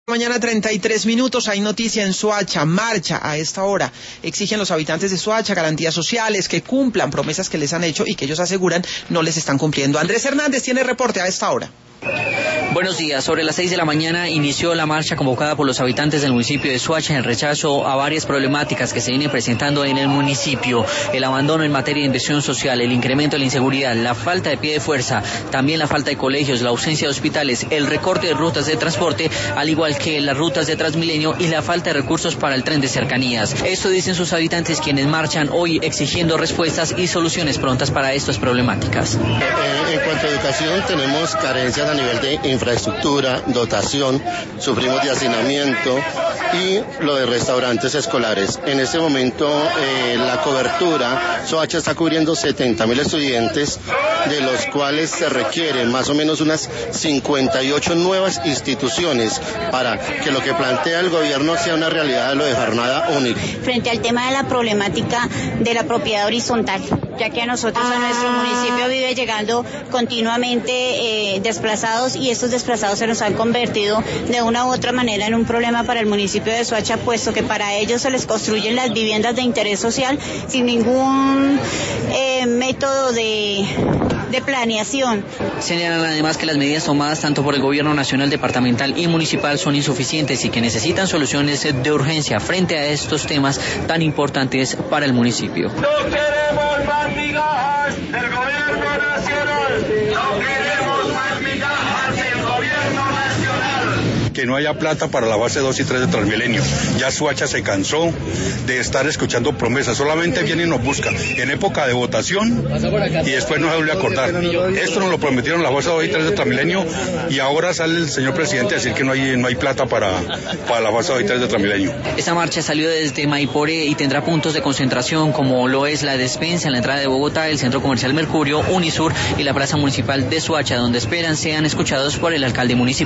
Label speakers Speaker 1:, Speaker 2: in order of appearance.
Speaker 1: Mañana 33 minutos, hay noticia en Soacha, marcha a esta hora. Exigen los habitantes de Soacha garantías sociales, que cumplan promesas que les han hecho y que ellos aseguran no les están cumpliendo. Andrés Hernández tiene reporte a esta hora.
Speaker 2: Buenos días. Sobre las 6 de la mañana inició la marcha convocada por los habitantes del municipio de Soacha en rechazo a varias problemáticas que se vienen presentando en el municipio. El abandono en materia de inversión social, el incremento de la inseguridad, la falta de pie de fuerza, también la falta de colegios, la ausencia de hospitales, el recorte de rutas de transporte, al igual que las rutas de Transmilenio y la falta de recursos para el tren de cercanías. Esto dicen sus habitantes, quienes marchan hoy exigiendo respuestas y soluciones prontas para estas problemáticas.
Speaker 3: En cuanto a educación, tenemos carencias a nivel de infraestructura, dotación, sufrimos de hacinamiento y lo de restaurantes escolares. En este momento la cobertura, Soacha está cubriendo 70.000 estudiantes, de los cuales se requieren más o menos unas 58 nuevas instituciones para que lo que plantea el gobierno sea una realidad de lo de jornada única.
Speaker 4: Frente al tema de la problemática de la propiedad horizontal, ya que a nosotros, a nuestro municipio, vive llegando continuamente desplazados, y estos desplazados se nos han convertido de una u otra manera en un problema para el municipio de Soacha, puesto que para ellos se les construyen las viviendas de interés social sin ningún método de planeación.
Speaker 2: Señalan además que las medidas tomadas tanto por el gobierno nacional, departamental y municipal son insuficientes y que necesitan soluciones de urgencia frente a estos temas tan importantes para el municipio.
Speaker 5: No queremos más migajas del gobierno nacional. No queremos más migajas del gobierno nacional.
Speaker 6: Que no haya plata para la fase 2 y 3 de Transmilenio. Ya Soacha se cansó de estar escuchando promesas, solamente vienen y nos buscan en época de votación y después no se vuelve a acordar. Esto nos lo prometieron la fase 2 y 3 de Transmilenio y ahora sale el señor presidente a decir que no hay plata para la fase 2 y 3 de Transmilenio.
Speaker 2: Esta marcha salió desde Maiporé y tendrá puntos de concentración como lo es la despensa en la entrada de Bogotá, el Centro Comercial Mercurio, Unisur y la Plaza Municipal de Soacha, donde esperan sean escuchados por el alcalde municipal.